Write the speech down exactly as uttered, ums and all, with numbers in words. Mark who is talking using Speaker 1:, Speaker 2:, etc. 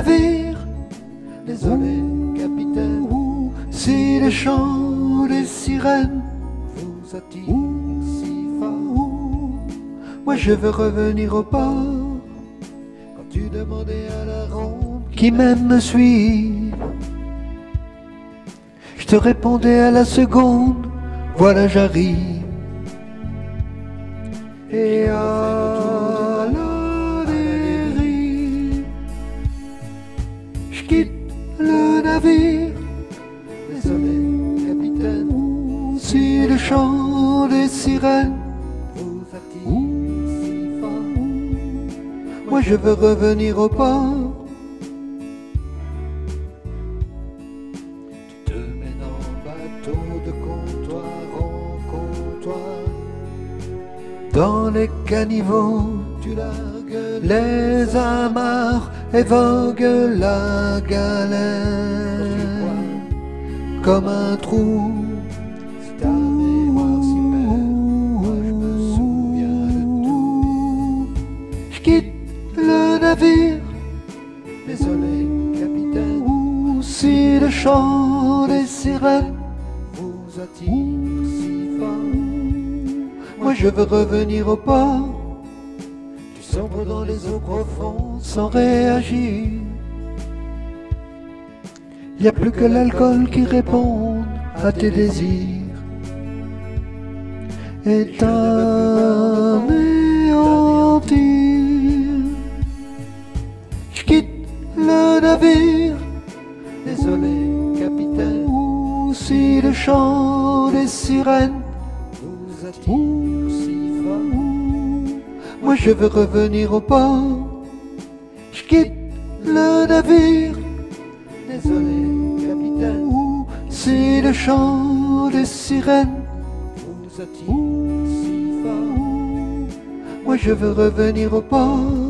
Speaker 1: navire.
Speaker 2: Désolé, capitaine,
Speaker 1: Si le chant des sirènes
Speaker 2: vous attire si fort.
Speaker 1: moi je veux revenir au port.
Speaker 2: Quand tu demandais à la ronde
Speaker 1: Qui m'aime me suivre, je te répondais à la seconde, voilà j'arrive. Et à la dérive, je quitte le navire.
Speaker 2: Désolé, capitaine,
Speaker 1: Si le chant des sirènes
Speaker 2: vous attire si fort.
Speaker 1: moi je veux revenir au port.
Speaker 2: Tu te mènes en bateau de comptoir en comptoir.
Speaker 1: Dans les caniveaux,
Speaker 2: Tu largues
Speaker 1: les amarres et voguent la galère comme un trou.
Speaker 2: C'est ta mémoire si belle, moi je me souviens de tout.
Speaker 1: Je quitte le navire.
Speaker 2: Désolé, capitaine,
Speaker 1: Si le chant des sirènes
Speaker 2: vous attire si fort.
Speaker 1: moi je veux revenir au port.
Speaker 2: Tu sombres dans les eaux profondes
Speaker 1: Sans réagir, y a plus que l'alcool qui répond à tes désirs. Et t'anéantir, je quitte le navire.
Speaker 2: Désolé, capitaine,
Speaker 1: Si le chant des sirènes
Speaker 2: vous attire si fort.
Speaker 1: moi je veux revenir au port. Je quitte le navire.
Speaker 2: Désolé, capitaine,
Speaker 1: Si le chant des sirènes
Speaker 2: vous attire si fort.
Speaker 1: moi je veux revenir au port.